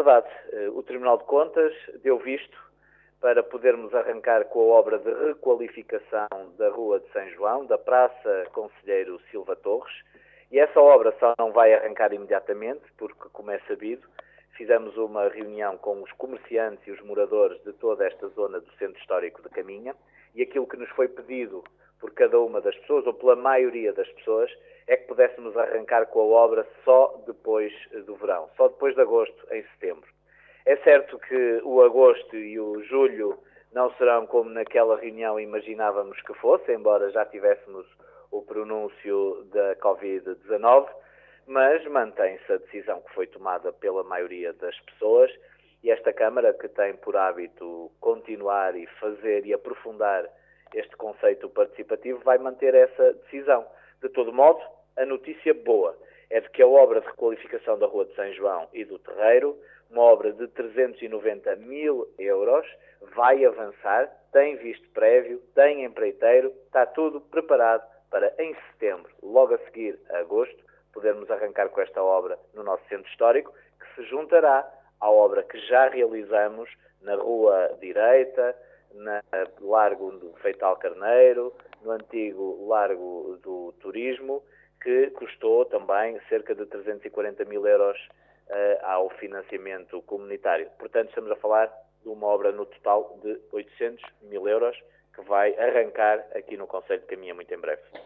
verdade, o Tribunal de Contas deu visto para podermos arrancar com a obra de requalificação da Rua de São João, da Praça Conselheiro Silva Torres, e essa obra só não vai arrancar imediatamente, porque, como é sabido, fizemos uma reunião com os comerciantes e os moradores de toda esta zona do Centro Histórico de Caminha, e aquilo que nos foi pedido por cada uma das pessoas, ou pela maioria das pessoas, é que pudéssemos arrancar com a obra só depois do verão, só depois de agosto, em setembro. É certo que o agosto e o julho não serão como naquela reunião imaginávamos que fosse, embora já tivéssemos o pronúncio da Covid-19, mas mantém-se a decisão que foi tomada pela maioria das pessoas e esta Câmara, que tem por hábito continuar e fazer e aprofundar este conceito participativo, vai manter essa decisão. De todo modo, a notícia boa é de que a obra de requalificação da Rua de São João e do Terreiro, uma obra de 390 mil euros, vai avançar, tem visto prévio, tem empreiteiro, está tudo preparado para em setembro, logo a seguir a agosto, podermos arrancar com esta obra no nosso centro histórico, que se juntará à obra que já realizamos na Rua Direita, no Largo do Feital Carneiro, no antigo Largo do Turismo, que custou também cerca de 340 mil euros ao financiamento comunitário. Portanto, estamos a falar de uma obra no total de 800 mil euros que vai arrancar aqui no concelho de Caminha muito em breve.